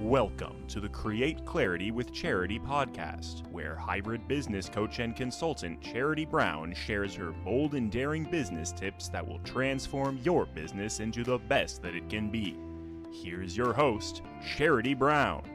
Welcome to the Create Clarity with Charity podcast, where hybrid business coach and consultant Charity Brown shares her bold and daring business tips that will transform your business into the best that it can be. Here's your host, Charity Brown.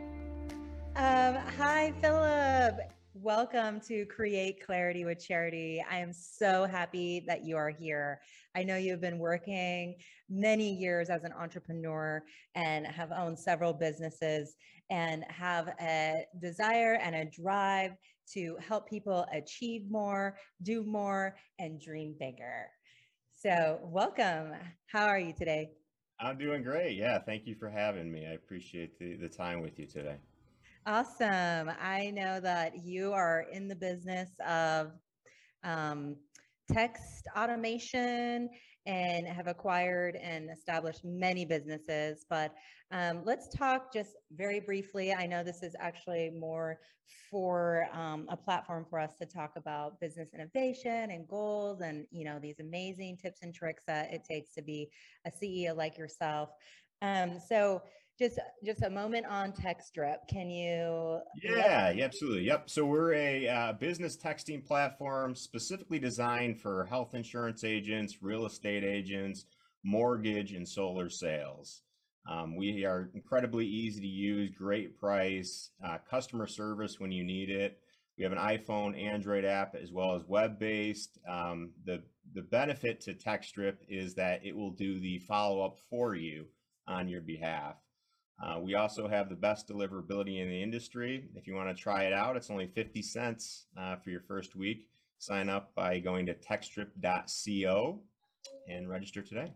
Hi, Philip. Welcome to Create Clarity with Charity. I am so happy that you are here. I know you've been working many years as an entrepreneur and have owned several businesses and have a desire and a drive to help people achieve more, do more, and dream bigger. So, welcome. How are you today? I'm doing great. Yeah, thank you for having me. I appreciate the time with you today. Awesome. I know that you are in the business of um, text automation and have acquired and established many businesses. But let's talk just very briefly. I know this is actually more for a platform for us to talk about business innovation and goals and, these amazing tips and tricks that it takes to be a CEO like yourself. So just a moment on TechStrip. Can you Yeah, absolutely. Yep. So we're a business texting platform specifically designed for health insurance agents, real estate agents, mortgage, and solar sales. We are incredibly easy to use, great price, customer service when you need it. We have an iPhone, Android app, as well as web-based. The benefit to TechStrip is that it will do the follow-up for you on your behalf. We also have the best deliverability in the industry. If you want to try it out, it's only 50 cents for your first week. Sign up by going to techstrip.co and register today.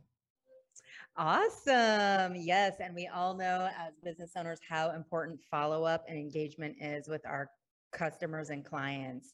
Awesome. Yes. And we all know as business owners how important follow-up and engagement is with our customers and clients.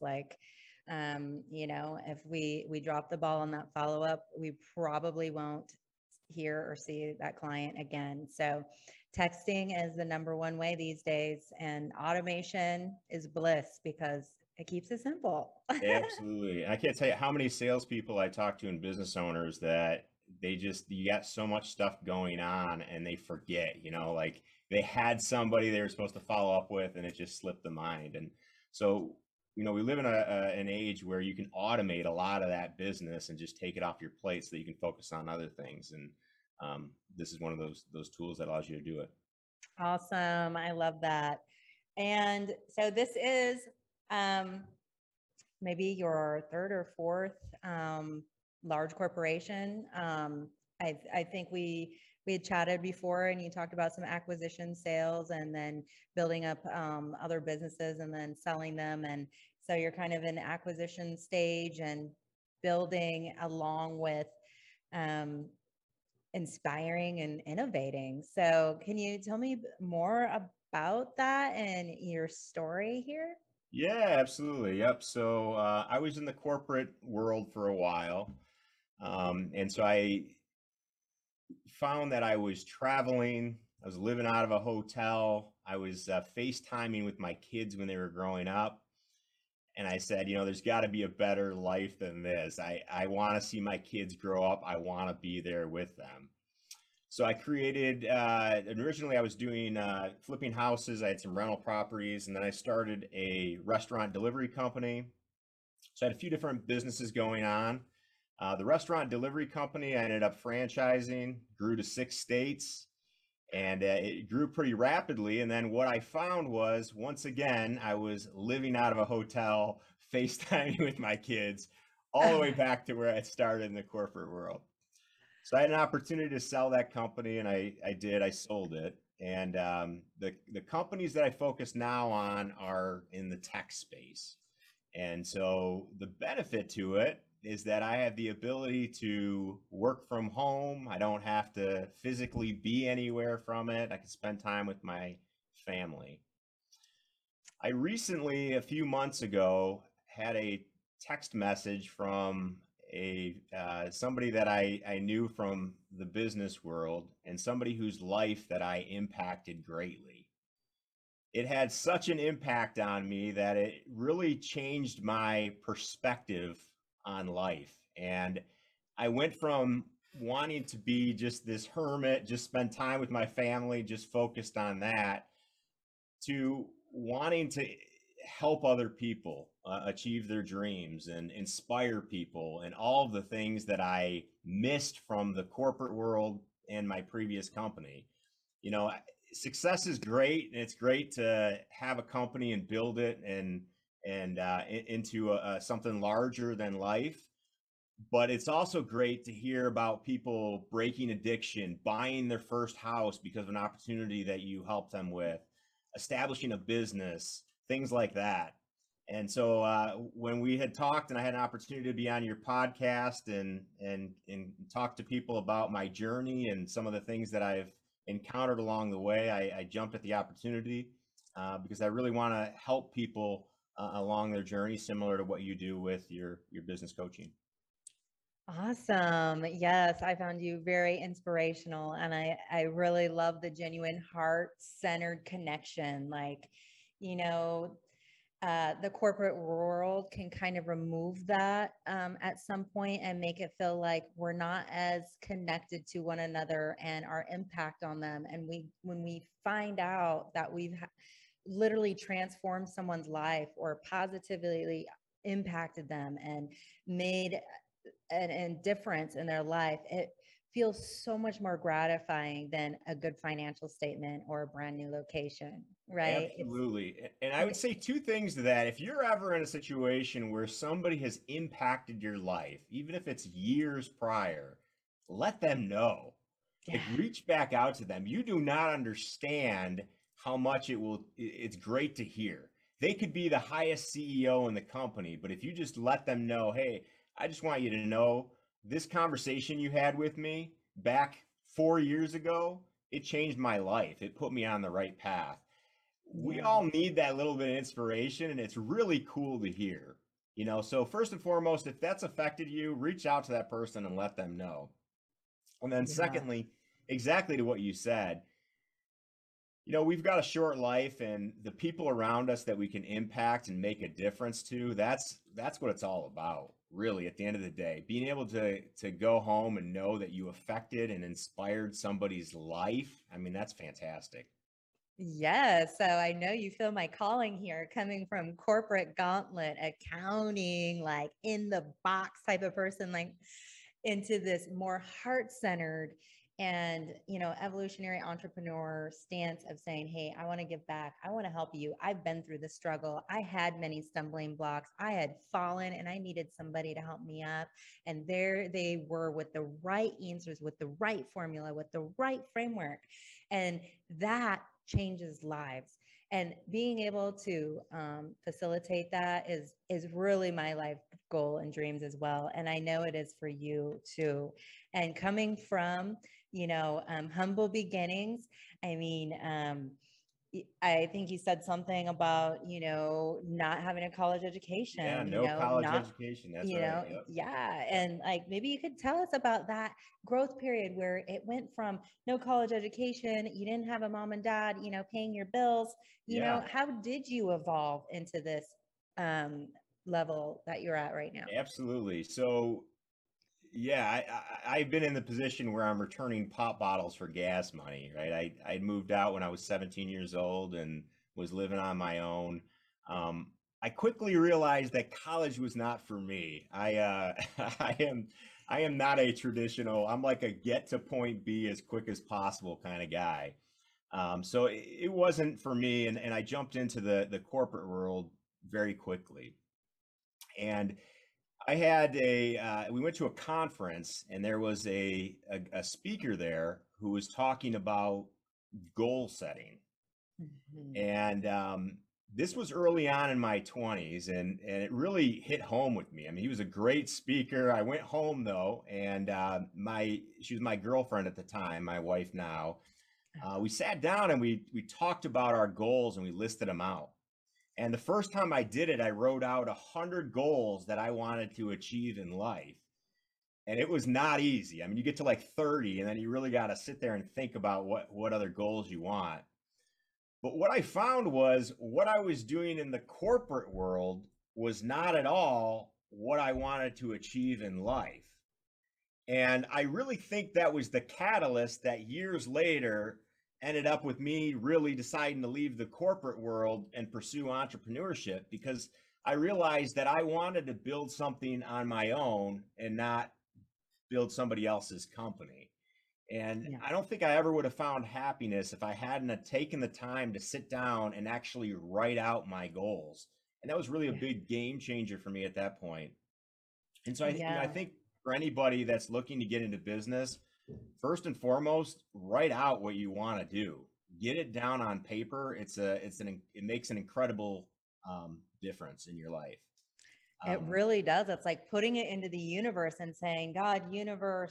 If we drop the ball on that follow-up, we probably won't hear or see that client again. So texting is the number one way these days, and automation is bliss because it keeps it simple. Absolutely. I can't tell you how many salespeople I talk to and business owners that you got so much stuff going on and they forget, like they had somebody they were supposed to follow up with and it just slipped the mind. And so, we live in an age where you can automate a lot of that business and just take it off your plate so that you can focus on other things. And this is one of those tools that allows you to do it. Awesome. I love that. And so this is maybe your third or fourth large corporation. I think we had chatted before and you talked about some acquisition sales and then building up other businesses and then selling them. And so you're kind of in acquisition stage and building along with inspiring and innovating. So can you tell me more about that and your story here? Yeah, absolutely. Yep. So I was in the corporate world for a while. And so I found that I was traveling, I was living out of a hotel, I was FaceTiming with my kids when they were growing up. And I said, there's got to be a better life than this. I want to see my kids grow up. I want to be there with them. So I created, originally I was doing flipping houses. I had some rental properties, and then I started a restaurant delivery company. So I had a few different businesses going on. The restaurant delivery company, I ended up franchising, grew to 6 states, and it grew pretty rapidly. And then what I found was, once again, I was living out of a hotel, FaceTiming with my kids, all the way back to where I started in the corporate world. So I had an opportunity to sell that company, and I did. I sold it. And the companies that I focus now on are in the tech space. And so the benefit to it is that I have the ability to work from home. I don't have to physically be anywhere from it. I can spend time with my family. I recently, a few months ago, had a text message from somebody that I knew from the business world and somebody whose life that I impacted greatly. It had such an impact on me that it really changed my perspective on life. And I went from wanting to be just this hermit, just spend time with my family, just focused on that, to wanting to help other people achieve their dreams and inspire people, and all of the things that I missed from the corporate world and my previous company. You know, success is great, and it's great to have a company and build it into something larger than life. But it's also great to hear about people breaking addiction, buying their first house because of an opportunity that you helped them with, establishing a business, things like that. And so when we had talked, and I had an opportunity to be on your podcast and talk to people about my journey and some of the things that I've encountered along the way, I jumped at the opportunity because I really want to help people along their journey, similar to what you do with your business coaching. Awesome. Yes, I found you very inspirational, and I really love the genuine heart-centered connection. Like, you know, the corporate world can kind of remove that at some point and make it feel like we're not as connected to one another and our impact on them. And when we find out that we've literally transformed someone's life or positively impacted them and made and difference in their life, it feels so much more gratifying than a good financial statement or a brand new location, right? Absolutely. And I would say two things to that. If you're ever in a situation where somebody has impacted your life, even if it's years prior, let them know. Like, reach back out to them. You do not understand how much it's great to hear. They could be the highest CEO in the company, but if you just let them know, hey, I just want you to know this conversation you had with me back 4 years ago, it changed my life. It put me on the right path. We all need that little bit of inspiration, and it's really cool to hear. You know, so first and foremost, if that's affected you, reach out to that person and let them know. And then secondly, exactly to what you said, you know, we've got a short life, and the people around us that we can impact and make a difference to, that's what it's all about, really, at the end of the day. Being able to go home and know that you affected and inspired somebody's life, I mean, that's fantastic. Yes. So I know you feel my calling here, coming from corporate gauntlet, accounting, like in the box type of person, like into this more heart-centered and, evolutionary entrepreneur stance of saying, hey, I want to give back. I want to help you. I've been through the struggle. I had many stumbling blocks. I had fallen and I needed somebody to help me up. And there they were with the right answers, with the right formula, with the right framework. And that changes lives. And being able to facilitate that is really my life goal and dreams as well. And I know it is for you too. And coming from, humble beginnings, I mean, I think you said something about, not having a college education, Yeah, no college education. That's right. Yep. yeah. And like, maybe you could tell us about that growth period where it went from no college education, you didn't have a mom and dad, paying your bills, Yeah. how did you evolve into this level that you're at right now? Absolutely. So, yeah, I've been in the position where I'm returning pop bottles for gas money, right? I moved out when I was 17 years old and was living on my own. I quickly realized that college was not for me. I am not a traditional. I'm like a get to point B as quick as possible kind of guy. So it wasn't for me, and I jumped into the corporate world very quickly. And I had we went to a conference, and there was a speaker there who was talking about goal setting. And this was early on in my 20s, and it really hit home with me. I mean, he was a great speaker. I went home though, and she was my girlfriend at the time, my wife now. We sat down and we talked about our goals, and we listed them out. And the first time I did it, I wrote out 100 goals that I wanted to achieve in life. And it was not easy. I mean, you get to like 30, and then you really got to sit there and think about what other goals you want. But what I found was what I was doing in the corporate world was not at all what I wanted to achieve in life. And I really think that was the catalyst that years later ended up with me really deciding to leave the corporate world and pursue entrepreneurship, because I realized that I wanted to build something on my own and not build somebody else's company. And Yeah. I don't think I ever would have found happiness if I hadn't have taken the time to sit down and actually write out my goals. And that was really a Yeah. big game changer for me at that point. And so I Yeah. think for anybody that's looking to get into business, first and foremost, write out what you want to do. Get it down on paper. It makes an incredible difference in your life. It really does. It's like putting it into the universe and saying, God, universe,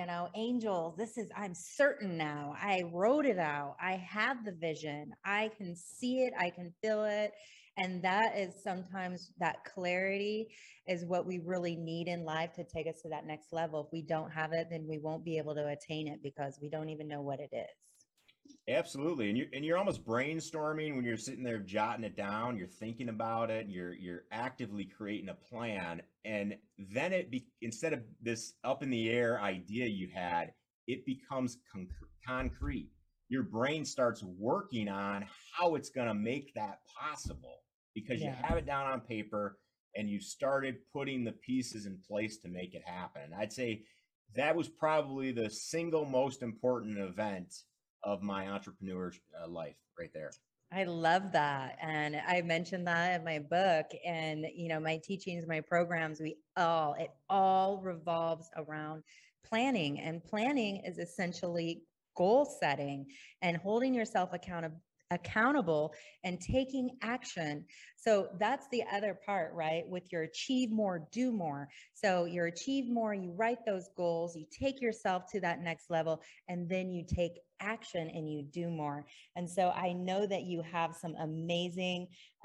angels, I'm certain now. I wrote it out. I have the vision. I can see it. I can feel it. And that is sometimes that clarity is what we really need in life to take us to that next level. If we don't have it, then we won't be able to attain it because we don't even know what it is. Absolutely. And you're almost brainstorming when you're sitting there jotting it down, you're thinking about it, and you're actively creating a plan. And then instead of this up in the air idea you had, it becomes concrete. Your brain starts working on how it's going to make that possible because you Yeah. have it down on paper and you started putting the pieces in place to make it happen. I'd say that was probably the single most important event of my entrepreneur life right there. I love that. And I mentioned that in my book and, my teachings, my programs, it all revolves around planning, and planning is essentially goal setting and holding yourself accountable and taking action. So that's the other part, right? With your achieve more, do more. So you achieve more, you write those goals, you take yourself to that next level, and then you take action and you do more. And so I know that you have some amazing,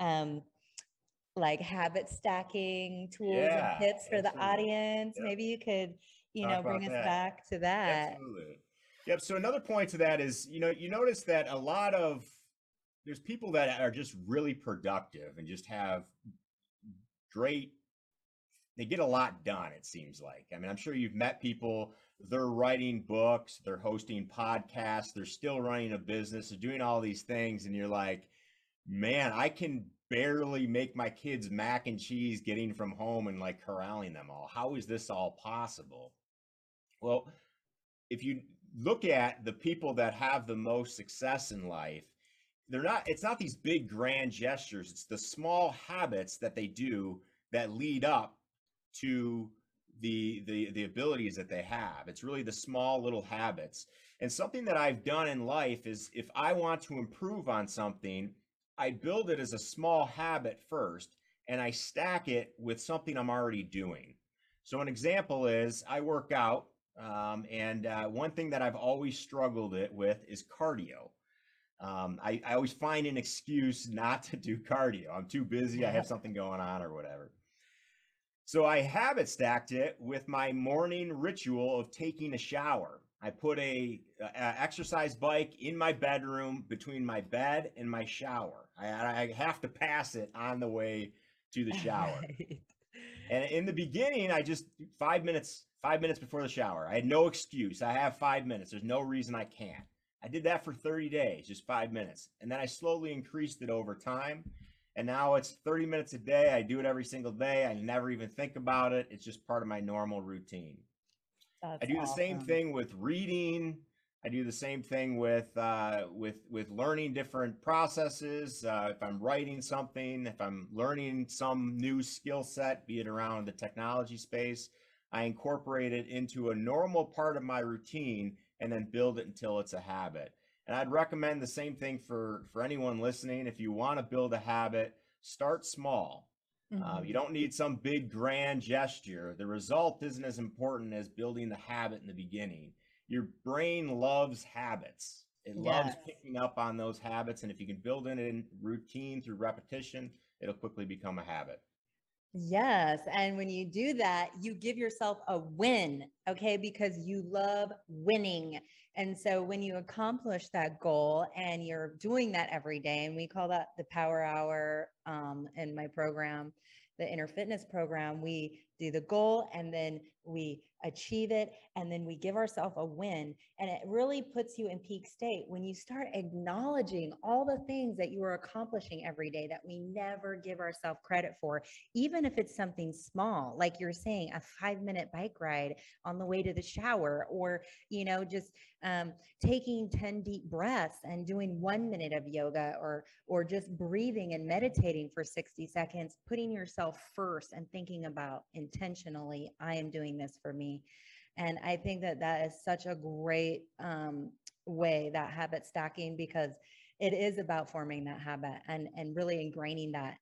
like habit stacking tools and Yeah, tips for the absolutely. audience. Yep. Maybe you could, Talk bring about us that. back to that. Absolutely. Yep. So another point to that is, you notice that there's people that are just really productive and just have great, they get a lot done, it seems like. I mean, I'm sure you've met people, they're writing books, they're hosting podcasts, they're still running a business, they're doing all these things. And you're like, man, I can barely make my kids mac and cheese getting from home and like corralling them all. How is this all possible? Well, if you look at the people that have the most success in life, it's not these big grand gestures. It's the small habits that they do that lead up to the abilities that they have. It's really the small little habits. And something that I've done in life is if I want to improve on something, I build it as a small habit first and I stack it with something I'm already doing. So an example is I work out, and one thing that I've always struggled with is cardio. I always find an excuse not to do cardio. I'm too busy. I have something going on or whatever. So I habit stacked it with my morning ritual of taking a shower. I put a exercise bike in my bedroom between my bed and my shower. I have to pass it on the way to the shower. Right. And in the beginning, I just 5 minutes before the shower. I had no excuse. I have 5 minutes. There's no reason I can't. I did that for 30 days, just 5 minutes. And then I slowly increased it over time. And now it's 30 minutes a day. I do it every single day. I never even think about it. It's just part of my normal routine. I That's do the same awesome. thing with reading. I do the same thing with learning different processes. If I'm writing something, if I'm learning some new skill set, be it around the technology space, I incorporate it into a normal part of my routine and then build it until it's a habit. And I'd recommend the same thing for anyone listening. If you want to build a habit, start small. You Mhm. don't need some big grand gesture. The result isn't as important as building the habit in the beginning. Your brain loves habits. It loves Yes. picking up on those habits. And if you can build it in routine through repetition, it'll quickly become a habit. Yes. And when you do that, you give yourself a win, okay? Because you love winning. And so when you accomplish that goal and you're doing that every day, and we call that the power hour in my program, the inner fitness program, we do the goal, and then we achieve it, and then we give ourselves a win. And it really puts you in peak state when you start acknowledging all the things that you are accomplishing every day that we never give ourselves credit for, even if it's something small, like you're saying, a 5-minute bike ride on the way to the shower, or, just taking 10 deep breaths and doing 1 minute of yoga, or just breathing and meditating for 60 seconds, putting yourself first and thinking about intentionally, I am doing this for me. And I think that that is such a great way, that habit stacking, because it is about forming that habit and really ingraining that,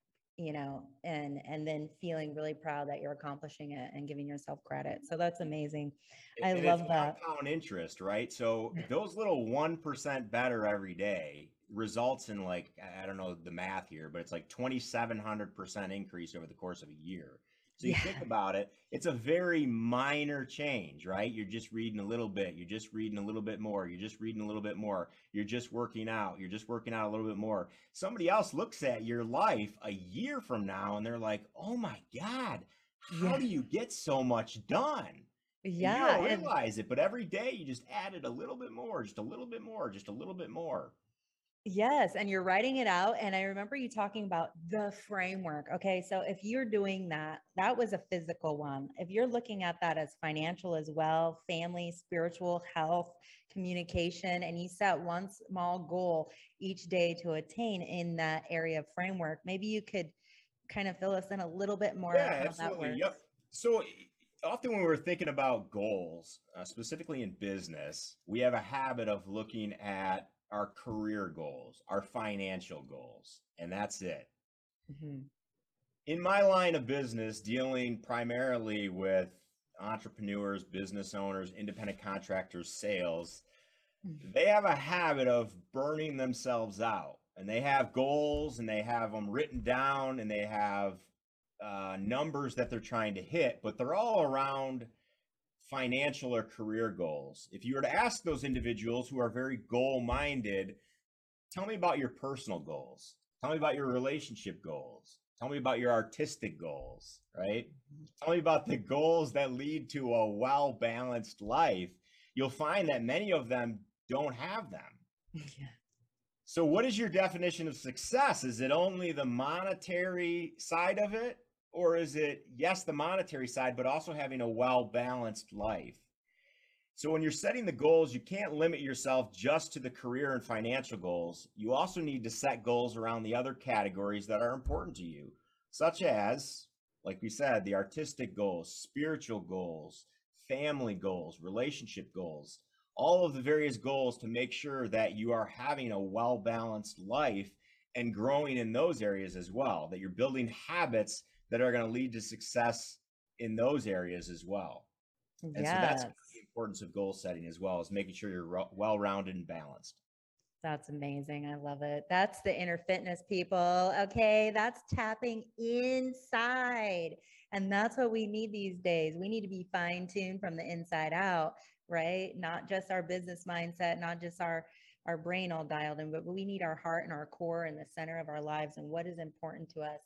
and then feeling really proud that you're accomplishing it and giving yourself credit. So that's amazing. I And it's love that. compound interest, right? So those little 1% better every day results in, like, I don't know the math here, but it's like 2,700% increase over the course of a year. So you Yeah. think about it, it's a very minor change, right? You're just reading a little bit, you're just reading a little bit more, you're just reading a little bit more, you're just working out, you're just working out a little bit more. Somebody else looks at your life a year from now and they're like, oh my God, how Yeah. do you get so much done? And you Yeah. don't And realize it, but every day you just added a little bit more, just a little bit more, just a little bit more. yes, and you're writing it out. And I remember you talking about the framework. Okay, so if you're doing that, that was a physical one. If you're looking at that as financial as well, family, spiritual, health, communication, and you set one small goal each day to attain in that area of framework, maybe you could kind of fill us in a little bit more Yeah, how that absolutely. works. Yep. So often when we're thinking about goals, specifically in business, we have a habit of looking at our career goals, our financial goals, and that's it. Mhm. In my line of business, dealing primarily with entrepreneurs, business owners, independent contractors, sales, they have a habit of burning themselves out, and they have goals and they have them written down and they have numbers that they're trying to hit, but they're all around financial or career goals. If you were to ask those individuals who are very goal minded, tell me about your personal goals, tell me about your relationship goals, tell me about your artistic goals, right? Tell me about the goals that lead to a well balanced life. You'll find that many of them don't have them. Yeah. So, what is your definition of success? Is it only the monetary side of it? Or is it, yes, the monetary side, but also having a well balanced life? So, when you're setting the goals, you can't limit yourself just to the career and financial goals. You also need to set goals around the other categories that are important to you, such as, like we said, the artistic goals, spiritual goals, family goals, relationship goals, all of the various goals to make sure that you are having a well balanced life and growing in those areas as well, that you're building habits that are going to lead to success in those areas as well. And so that's Yes. the importance of goal setting as well, as making sure you're well rounded and balanced. That's amazing. I love it. That's the inner fitness, people. Okay. That's tapping inside. And that's what we need these days. We need to be fine tuned from the inside out, right? Not just our business mindset, not just our brain all dialed in, but we need our heart and our core in the center of our lives and what is important to us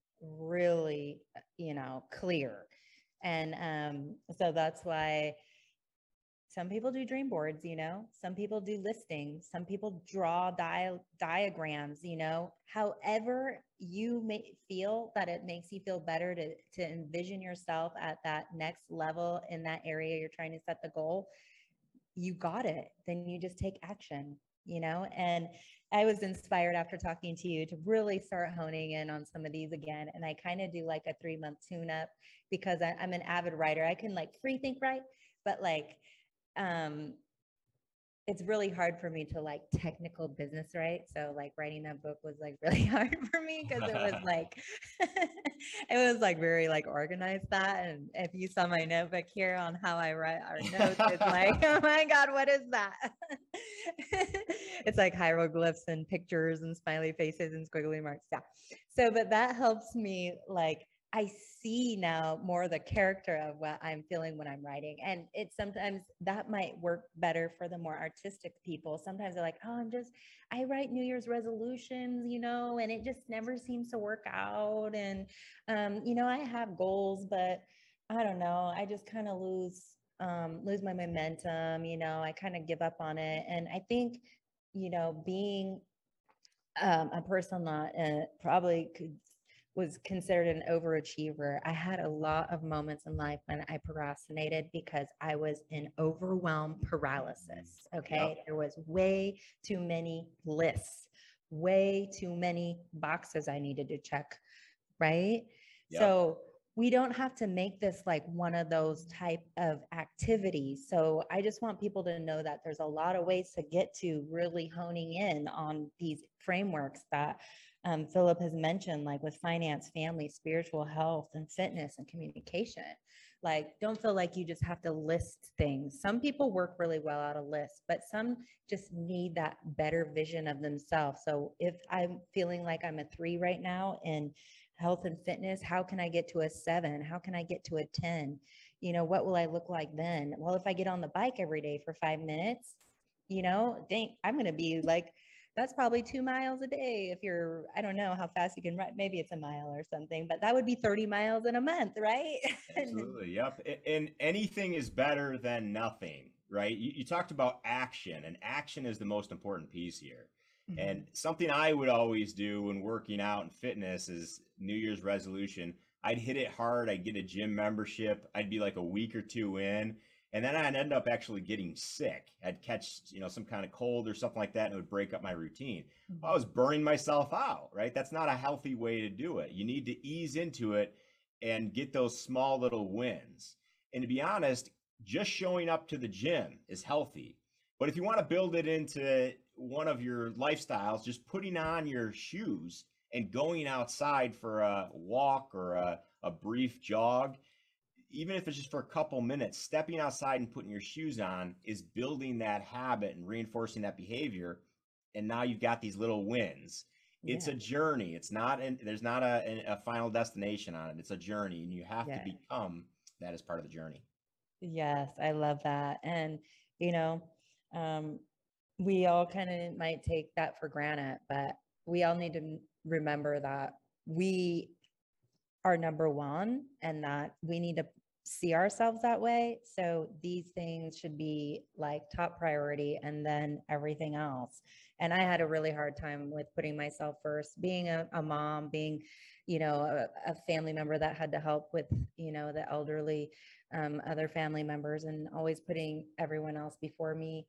really, clear. And so that's why some people do dream boards, some people do listings, some people draw diagrams, however you may feel that it makes you feel better to envision yourself at that next level in that area you're trying to set the goal. You got it. Then you just take action, and I was inspired after talking to you to really start honing in on some of these again. And I kind of do like a 3-month tune up because I'm an avid writer. I can like free think, right? But like, um, it's really hard for me to like technical business, right? So like writing that book was like really hard for me because it was like it was like very like organized that. And if you saw my notebook here on how I write our notes, it's like, oh my God, what is that? It's like hieroglyphs and pictures and smiley faces and squiggly marks. Yeah. So, but that helps me like I see now more the character of what I'm feeling when I'm writing. And it sometimes that might work better for the more artistic people. Sometimes they're like, oh, I write New Year's resolutions, and it just never seems to work out. And, I have goals, but I don't know. I just kind of lose my momentum, I kind of give up on it. And I think, being a person that probably was considered an overachiever. I had a lot of moments in life when I procrastinated because I was in overwhelm paralysis. Okay. Yep. There was way too many lists, way too many boxes I needed to check. Right. Yep. So we don't have to make this like one of those type of activities. So I just want people to know that there's a lot of ways to get to really honing in on these frameworks that Philip has mentioned, like with finance, family, spiritual health, and fitness and communication. Like, don't feel like you just have to list things. Some people work really well out of lists, but some just need that better vision of themselves. So if I'm feeling like I'm a 3 right now and health and fitness, how can I get to a 7? How can I get to a 10? What will I look like then? Well, if I get on the bike every day for 5 minutes, dang, I'm going to be like, that's probably 2 miles a day. If you're, I don't know how fast you can run, maybe it's a mile or something, but that would be 30 miles in a month, right? Absolutely. Yep. And anything is better than nothing, right? You talked about action, and action is the most important piece here. And something I would always do when working out and fitness is New Year's resolution. I'd hit it hard. I'd get a gym membership. I'd be like a week or two in, and then I'd end up actually getting sick. I'd catch, some kind of cold or something like that, and it would break up my routine. I was burning myself out, right? That's not a healthy way to do it. You need to ease into it and get those small little wins. And to be honest, just showing up to the gym is healthy. But if you want to build it into one of your lifestyles, just putting on your shoes and going outside for a walk or a brief jog, even if it's just for a couple minutes, stepping outside and putting your shoes on is building that habit and reinforcing that behavior. And now you've got these little wins. It's Yeah. a journey. It's not, there's not a final destination on it. It's a journey, and you have to Yeah. become that as part of the journey. Yes, I love that. And, you know, um, we all kind of might take that for granted, but we all need to remember that we are number one and that we need to see ourselves that way. So these things should be like top priority and then everything else. And I had a really hard time with putting myself first, being a mom, being, a family member that had to help with, the elderly, other family members, and always putting everyone else before me.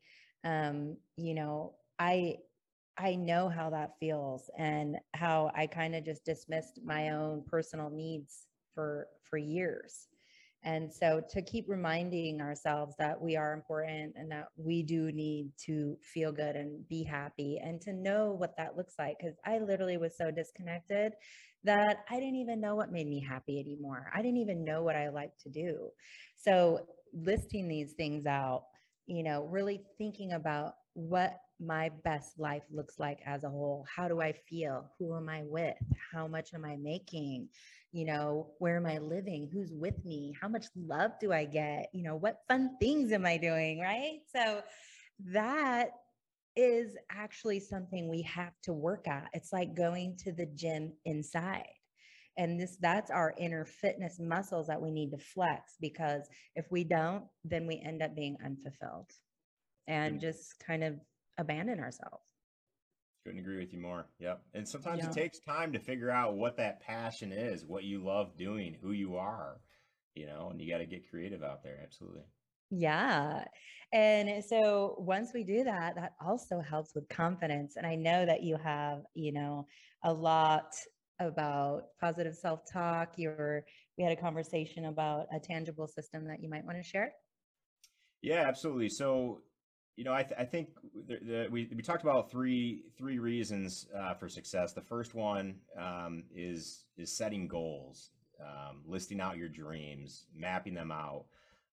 I know how that feels and how I kind of just dismissed my own personal needs for years. And so to keep reminding ourselves that we are important and that we do need to feel good and be happy and to know what that looks like. Cause I literally was so disconnected that I didn't even know what made me happy anymore. I didn't even know what I like to do. So listing these things out, really thinking about what my best life looks like as a whole. How do I feel? Who am I with? How much am I making? Where am I living? Who's with me? How much love do I get? What fun things am I doing? Right. So that is actually something we have to work at. It's like going to the gym inside. And that's our inner fitness muscles that we need to flex, because if we don't, then we end up being unfulfilled and Couldn't, just kind of abandon ourselves. couldn't agree with you more. Yep. And sometimes it Yeah. takes time to figure out what that passion is, what you love doing, who you are, and you got to get creative out there. Absolutely. Yeah. And so once we do that, that also helps with confidence. And I know that you have, a lot about positive self-talk. We had a conversation about a tangible system that you might want to share. Yeah, absolutely. So, I think we talked about three reasons for success. The first one is setting goals, listing out your dreams, mapping them out.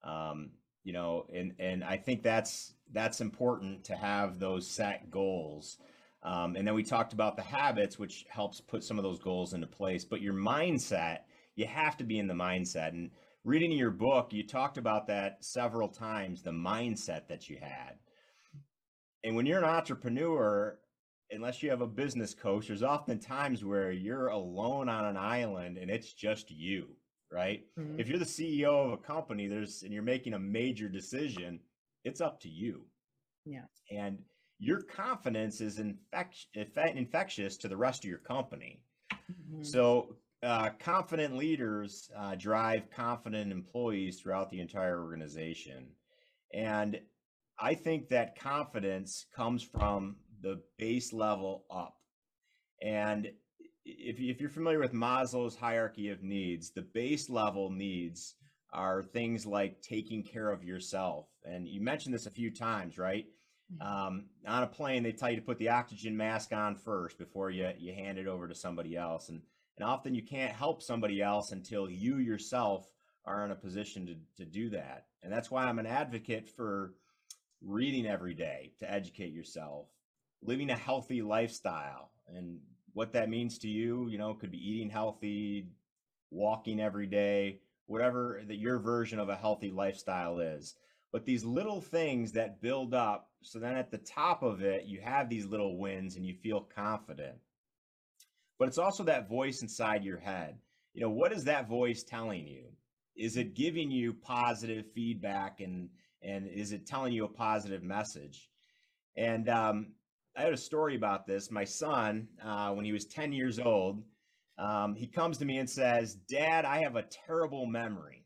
And I think that's important to have those set goals. And then we talked about the habits, which helps put some of those goals into place. But your mindset, you have to be in the mindset. And reading your book, you talked about that several times, the mindset that you had. And when you're an entrepreneur, unless you have a business coach, there's often times where you're alone on an island and it's just you. right? Mhm. If you're the CEO of a company, and you're making a major decision, it's up to you. Yeah. And your confidence is infectious to the rest of your company. Mhm. So confident leaders drive confident employees throughout the entire organization. And I think that confidence comes from the base level up. And if you're familiar with Maslow's hierarchy of needs, the base level needs are things like taking care of yourself. And you mentioned this a few times, right? On a plane, they tell you to put the oxygen mask on first before you hand it over to somebody else. And often you can't help somebody else until you yourself are in a position to do that. And that's why I'm an advocate for reading every day to educate yourself, living a healthy lifestyle. And what that means to you, could be eating healthy, walking every day, whatever that your version of a healthy lifestyle is. But these little things that build up, so then at the top of it, you have these little wins and you feel confident. But it's also that voice inside your head. What is that voice telling you? Is it giving you positive feedback, and is it telling you a positive message? And I had a story about this. My son, when he was 10 years old, he comes to me and says, "Dad, I have a terrible memory."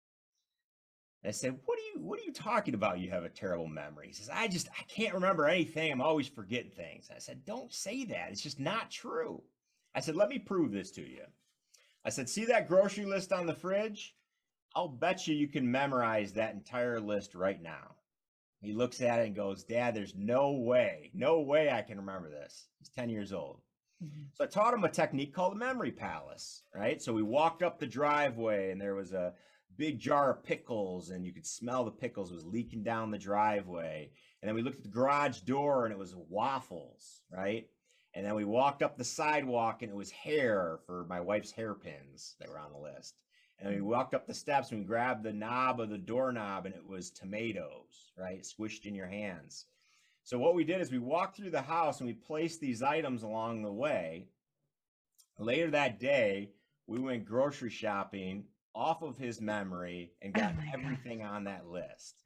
I said, what are you talking about? You have a terrible memory. He says, I can't remember anything. I'm always forgetting things. I said, don't say that. It's just not true. I said, let me prove this to you. I said, see that grocery list on the fridge? I'll bet you can memorize that entire list right now. He looks at it and goes, Dad, there's no way I can remember this. He's 10 years old. Mhm. So I taught him a technique called the memory palace, right? So we walked up the driveway and there was a big jar of pickles and you could smell the pickles was leaking down the driveway. And then we looked at the garage door and it was waffles, right? And then we walked up the sidewalk and it was hair for my wife's hairpins that were on the list. And we walked up the steps and we grabbed the knob of the doorknob and it was tomatoes, right? Squished in your hands. So what we did is we walked through the house and we placed these items along the way. Later that day, we went grocery shopping off of his memory and Oh got my God. everything on that list.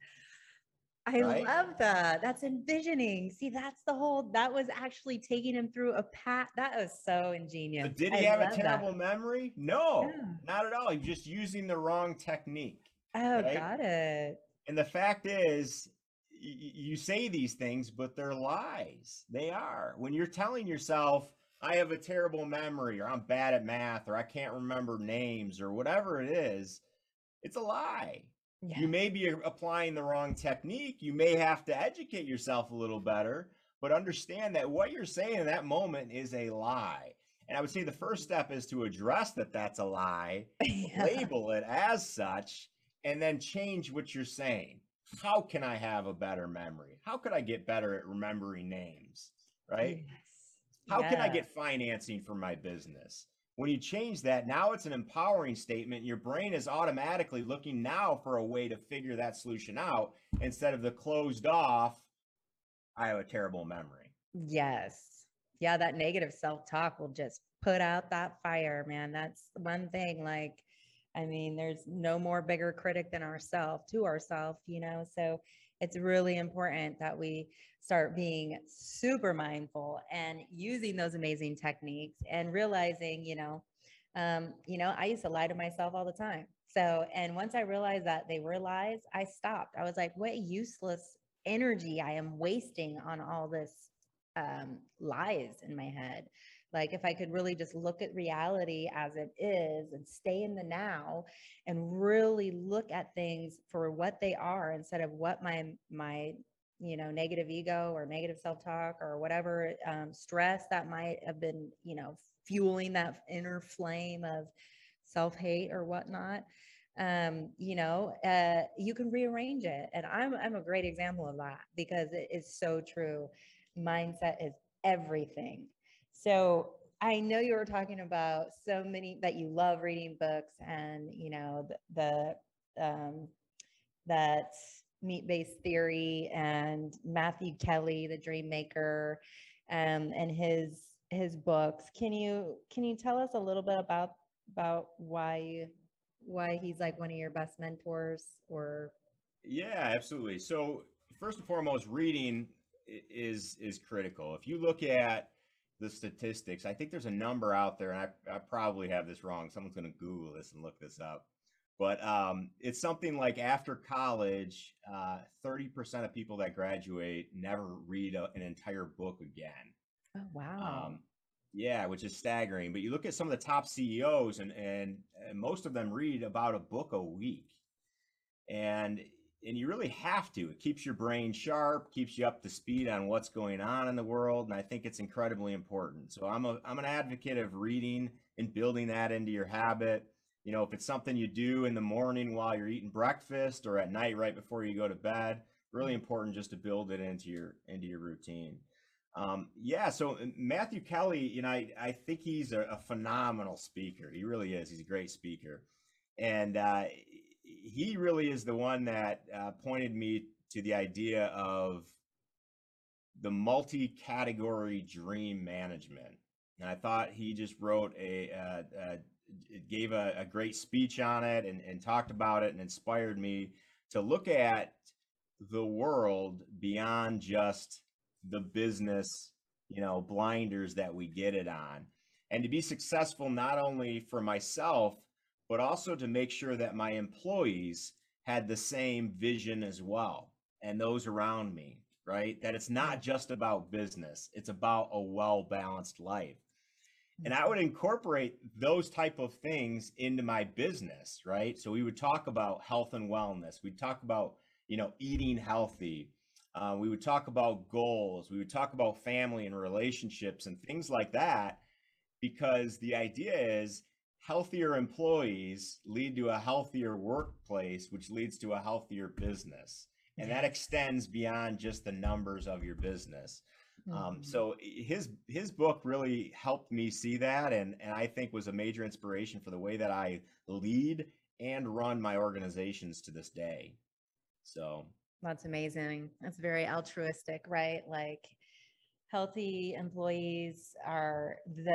I Right? love that. That's envisioning. See, that was actually taking him through a path. That was so So ingenious. did he I have a love that. terrible memory? No, Yeah. not at all. He was just using the wrong technique. Oh, Right? got it. And the fact is, you say these things, but they're lies. They are. When you're telling yourself, I have a terrible memory, or I'm bad at math, or I can't remember names, or whatever it is, it's a lie. You Yeah. may be applying the wrong technique. You may have to educate yourself a little better, but understand that what you're saying in that moment is a lie. And I would say the first step is to address that that's a lie, Yeah. label it as such, and then change what you're saying. How can I have a better memory? How could I get better at remembering names? Right? Yes. How can I Yeah. get financing for my business? When you change that, now it's an empowering statement. Your brain is automatically looking now for a way to figure that solution out instead of the closed off, I have a terrible memory. Yes. Yeah, that negative self-talk will just put out that fire, man. That's one thing. Like, I mean, there's no more bigger critic than ourselves to ourselves. So it's really important that we start being super mindful and using those amazing techniques and realizing, I used to lie to myself all the time. So, and once I realized that they were lies, I stopped. I was like, what useless energy I am wasting on all this lies in my head. Like if I could really just look at reality as it is and stay in the now and really look at things for what they are instead of what my negative ego or negative self-talk or whatever stress that might have been fueling that inner flame of self-hate or whatnot. You can rearrange it. And I'm a great example of that because it is so true. Mindset is everything. So I know you were talking about so many that you love reading books and, that meat-based theory and Matthew Kelly, the Dream Maker, and his books. Can you tell us a little bit about why why he's like one of your best mentors or? Yeah, absolutely. So first and foremost, reading is critical. If you look at the statistics, I think there's a number out there, and I probably have this wrong. Someone's going to Google this and look this up. But it's something like after college, 30% of people that graduate never read an entire book again. Oh, wow. Um, yeah, which is staggering. But you look at some of the top CEOs, and most of them read about a book a week. And you really have to. It keeps your brain sharp, keeps you up to speed on what's going on in the world, and I think it's incredibly important. So I'm an advocate of reading and building that into your habit. You know, if it's something you do in the morning while you're eating breakfast or at night right before you go to bed, really important just to build it into your routine. Yeah, so Matthew Kelly, you know, I think he's a phenomenal speaker. He really is. He's a great speaker. And he really is the one that pointed me to the idea of the multi-category dream management. And I thought he just wrote gave a great speech on it and talked about it and inspired me to look at the world beyond just the business, you know, blinders that we get it on, and to be successful not only for myself, but also to make sure that my employees had the same vision as well, and those around me, right? That it's Yeah. not just about business, it's about a well-balanced life. And I Mhm. would incorporate those type of things into my business, right? So we would talk about health and wellness. We'd talk about, you know, eating healthy. We would talk about goals. We would talk about family and relationships and things like that, because the idea is healthier employees lead to a healthier workplace, which leads to a healthier business. And that Yes. extends beyond just the numbers of your business. Mhm. So his book really helped me see that, and I think was a major inspiration for the way that I lead and run my organizations to this day. So That's amazing. That's very altruistic, right? Like healthy employees are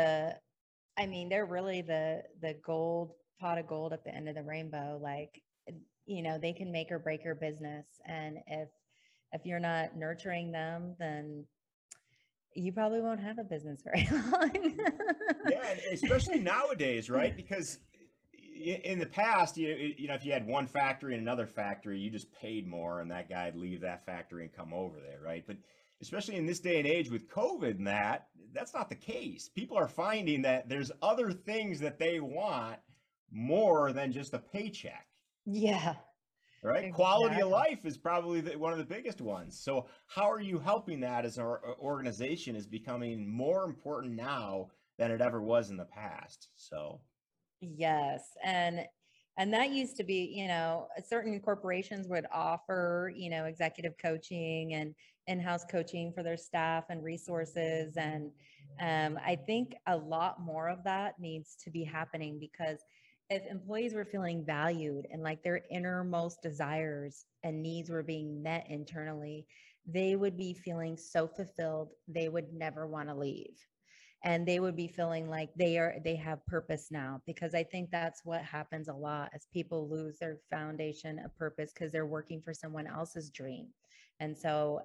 I mean, they're really the gold pot of gold at the end of the rainbow. Like, they can make or break your business. And if you're not nurturing them, then you probably won't have a business very long. yeah, and especially nowadays, right? Because in the past, you know, if you had one factory and another factory, you just paid more, and that guy'd leave that factory and come over there, right? But especially in this day and age with COVID and that's not the case. People are finding that there's other things that they want more than just a paycheck, Yeah, right? Quality of exactly. life is probably one of the biggest ones. So how are you helping that as our organization is becoming more important now than it ever was in the past? So Yes. And that used to be, certain corporations would offer, executive coaching and in-house coaching for their staff and resources. And I think a lot more of that needs to be happening, because if employees were feeling valued and like their innermost desires and needs were being met internally, they would be feeling so fulfilled, they would never want to leave, and they would be feeling like they have purpose now. Because I think that's what happens a lot as people lose their foundation of purpose because they're working for someone else's dream. And so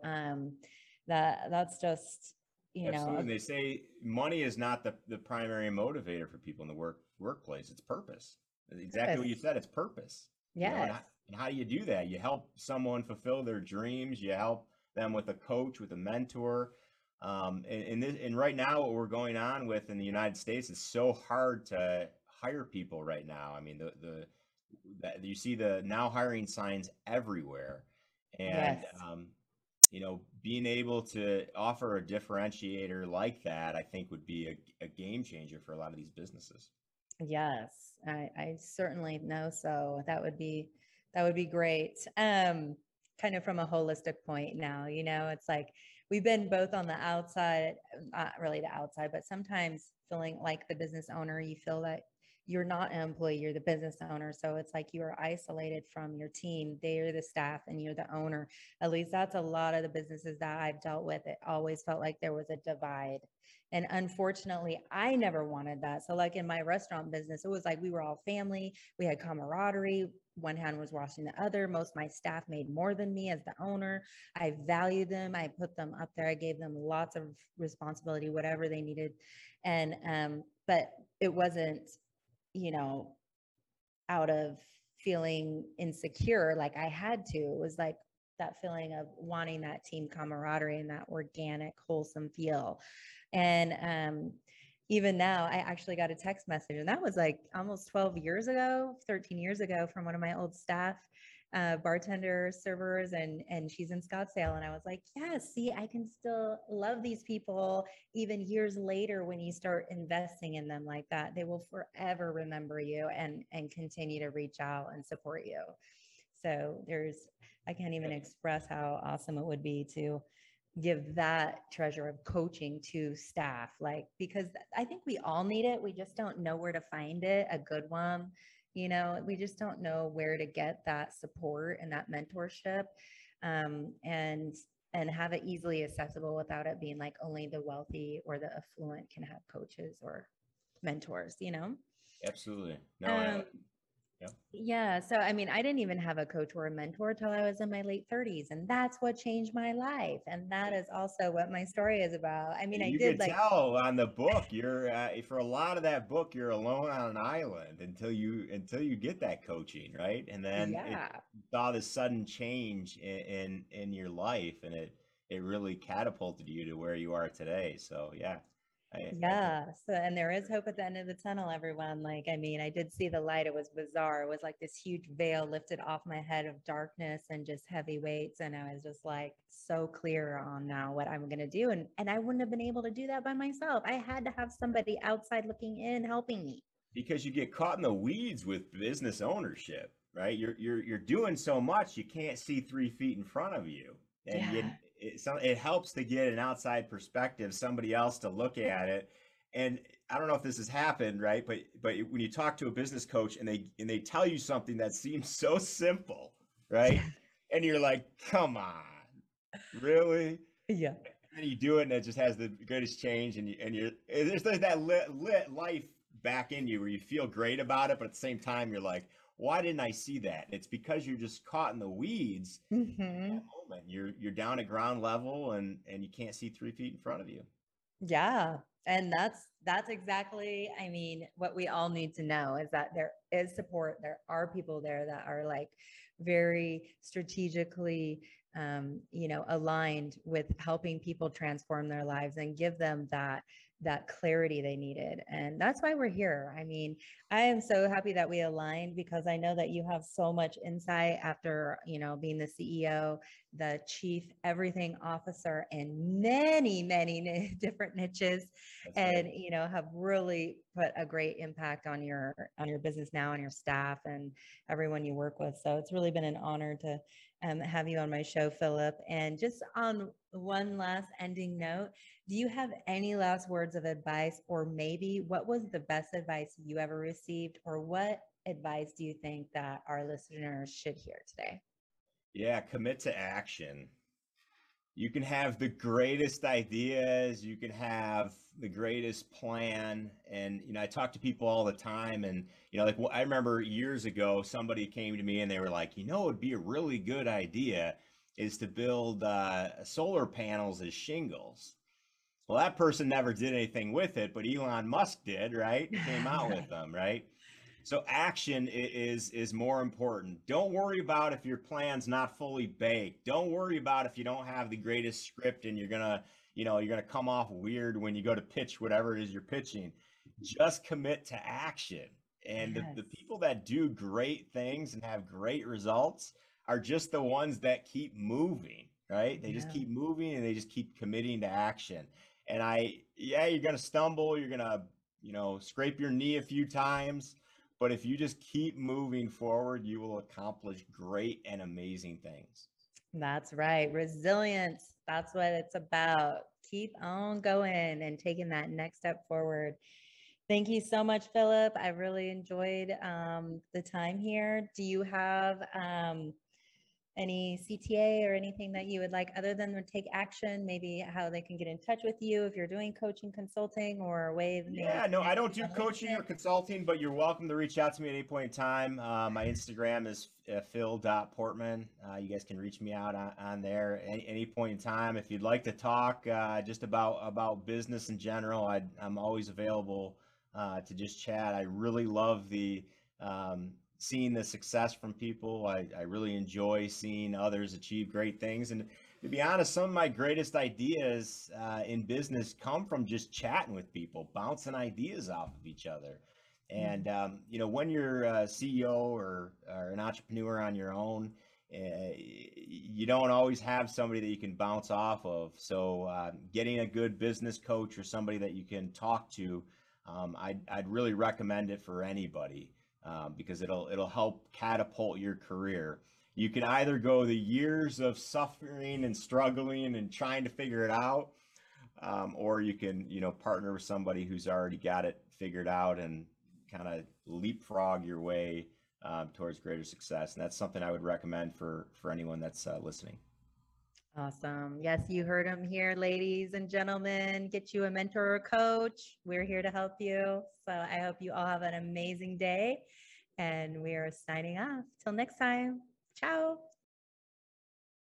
that's just you know absolutely. a, And they say money is not the primary motivator for people in the workplace. It's purpose. Exactly what purpose. you said. It's purpose. You know, Yes. and how do you do that? You help someone fulfill their dreams. You help them with a coach, with a mentor. And right now, what we're going on with in the United States is so hard to hire people right now. I mean, you see the now hiring signs everywhere, and Yes. you know, being able to offer a differentiator like that, I think would be a game changer for a lot of these businesses. Yes, I certainly know. So that would be great. Kind of from a holistic point now, it's like we've been both on the outside, not really the outside, but sometimes feeling like the business owner, you feel that you're not an employee, you're the business owner. So it's like you are isolated from your team. They're the staff and you're the owner. At least that's a lot of the businesses that I've dealt with. It always felt like there was a divide. And unfortunately, I never wanted that. So like in my restaurant business, it was like we were all family. We had camaraderie. One hand was washing the other. Most of my staff made more than me as the owner. I valued them. I put them up there. I gave them lots of responsibility, whatever they needed. And but it wasn't, you know, out of feeling insecure like I had to. It was like that feeling of wanting that team camaraderie and that organic, wholesome feel. And even now, I actually got a text message, and that was like almost 12 years ago, 13 years ago, from one of my old staff bartender servers, and she's in Scottsdale. And I was like, yeah, see, I can still love these people even years later. When you start investing in them like that, they will forever remember you and continue to reach out and support you. So I can't even express how awesome it would be to give that treasure of coaching to staff, like, because I think we all need it. We just don't know where to find it, a good one. You know, we just don't know where to get that support and that mentorship, and have it easily accessible without it being like only the wealthy or the affluent can have coaches or mentors, you know? Absolutely. No, yeah. Yeah. So, I mean, I didn't even have a coach or a mentor till I was in my late 30s. And that's what changed my life. And that is also what my story is about. I mean, I You did could like, tell on the book, you're for a lot of that book, you're alone on an island until you get that coaching, right? And then yeah. you saw this sudden change in your life, and it really catapulted you to where you are today. So yeah, I think Yeah. So, and there is hope at the end of the tunnel, everyone. Like, I mean, I did see the light. It was bizarre. It was like this huge veil lifted off my head of darkness and just heavy weights. And I was just like so clear on now what I'm going to do. And I wouldn't have been able to do that by myself. I had to have somebody outside looking in, helping me. because you get caught in the weeds with business ownership, right? You're doing so much you can't see 3 feet in front of you, and Yeah. it helps to get an outside perspective, somebody else to look at it. And I don't know if this has happened, right? But when you talk to a business coach and they tell you something that seems so simple, right? Yeah. And you're like, come on, really? Yeah. And you do it, and it just has the greatest change, and there's that lit life back in you where you feel great about it, but at the same time you're like, why didn't I see that? It's because you're just caught in the weeds at Hmm. that moment. You're down at ground level, and you can't see 3 feet in front of you. Yeah. And that's exactly, I mean, what we all need to know is that there is support. There are people there that are like very strategically, you know, aligned with helping people transform their lives and give them that clarity they needed. And that's why we're here. I mean, I am so happy that we aligned, because I know that you have so much insight after, you know, being the CEO, the chief everything officer in many different niches, That's right. and you know, have really put a great impact on your business now and your staff and everyone you work with. So it's really been an honor to have you on my show, Philip. And just on one last ending note, do you have any last words of advice, or maybe what was the best advice you ever received, or what advice do you think that our listeners should hear today? Yeah, commit to action. You can have the greatest ideas, you can have the greatest plan. And I talk to people all the time, and like, well, I remember years ago somebody came to me and they were like, it would be a really good idea is to build solar panels as shingles. Well, that person never did anything with it, but Elon Musk did, right? Came out with them, right? So action is more important. Don't worry about if your plan's not fully baked. Don't worry about if you don't have the greatest script and you're gonna come off weird when you go to pitch whatever it is you're pitching. Just commit to action. And Yes. the people that do great things and have great results are just the ones that keep moving, right? They just Yeah. keep moving and they just keep committing to action. And you're gonna stumble, you're gonna, scrape your knee a few times, but if you just keep moving forward, you will accomplish great and amazing things. That's right. Resilience. That's what it's about. Keep on going and taking that next step forward. Thank you so much, Philip. I really enjoyed the time here. Do you have any CTA or anything that you would like other than to take action? Maybe how they can get in touch with you if you're doing coaching, consulting, or a way of maybe Yeah, no, I don't connecting do on coaching or LinkedIn? consulting, but you're welcome to reach out to me at any point in time. My Instagram is phil.portman. You guys can reach me out on there any point in time. If you'd like to talk just about business in general, I'm always available to just chat. I really love the seeing the success from people. I really enjoy seeing others achieve great things. And to be honest, some of my greatest ideas in business come from just chatting with people, bouncing ideas off of each other. And when you're a CEO or an entrepreneur on your own, you don't always have somebody that you can bounce off of. So getting a good business coach or somebody that you can talk to, I'd really recommend it for anybody because it'll help catapult your career. You can either go the years of suffering and struggling and trying to figure it out, or you can, partner with somebody who's already got it figured out and kind of leapfrog your way towards greater success. And that's something I would recommend for anyone that's listening. Awesome. Yes, you heard him here, ladies and gentlemen. Get you a mentor or coach. We're here to help you. So I hope you all have an amazing day. And we are signing off. Till next time. Ciao.